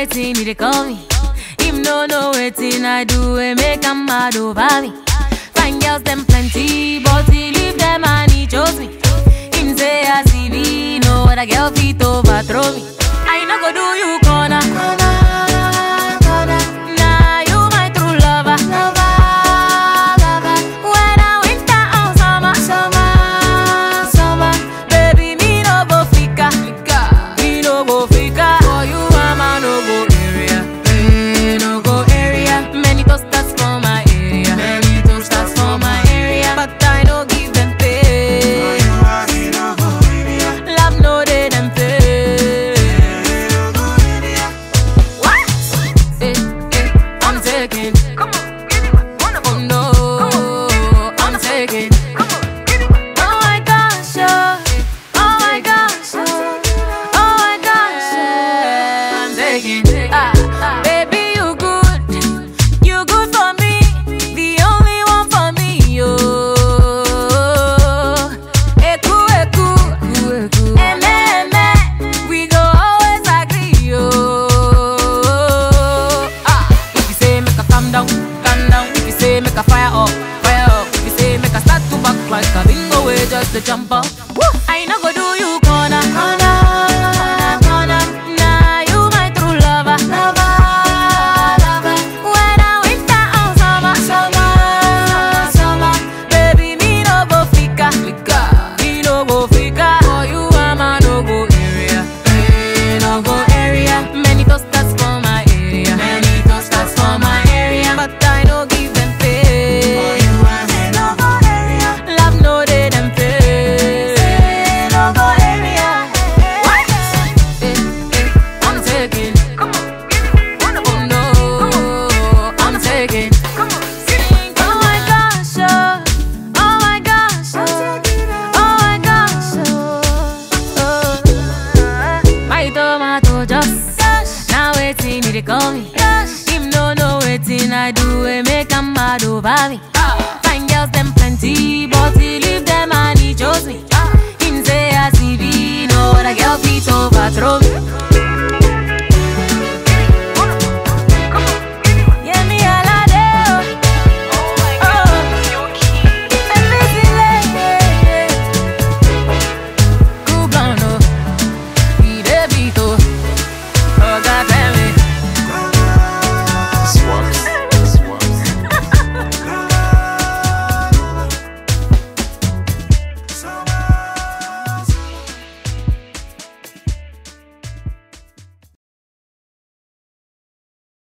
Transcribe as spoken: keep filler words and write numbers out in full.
waiting, he dey call me. Him no know waiting, I do it, make him mad over me. Fine girls them plenty, but he leave them and he chose me. Him say I see me, no other girl fit overthrow me. I no go do you corner, corner, corner. Nah, you my true lover, lover, lover. Whether winter or summer, summer, summer. Baby, me no go fika, fika. Me no go fika. For you, I'm a no go area, eh, no go area. Many toasters for my area, many toasters for my area. But I no give them pay. For you, I no go area. Love no they them pay. Come on, give me one of them. Oh no, I'm taking. Come on, give me one. Oh my gosh, oh, oh my gosh, oh, oh my gosh, I'm taking. Ah, ah, baby, you good, you good for me, the only one for me, oh. Eku, eku, eku, eme, eme, we go always agree, oh. Ah, if you say make a calm down. Make a fire up, fire up. If you say make a start to back like a bingo way, just to jump up. Woo! I no go do you corner, corner, corner. Nah, you my true lover, lover, lover. Whether winter or summer, summer, summer. Baby, me no go fika, fika. Me no go fika. For you, I'm a no go area, eh, no go area. Many toasters for my area, many toasters for my area. But I no give them. Now waiting, he dey call me. Him no know waiting, I do it, make him mad over me.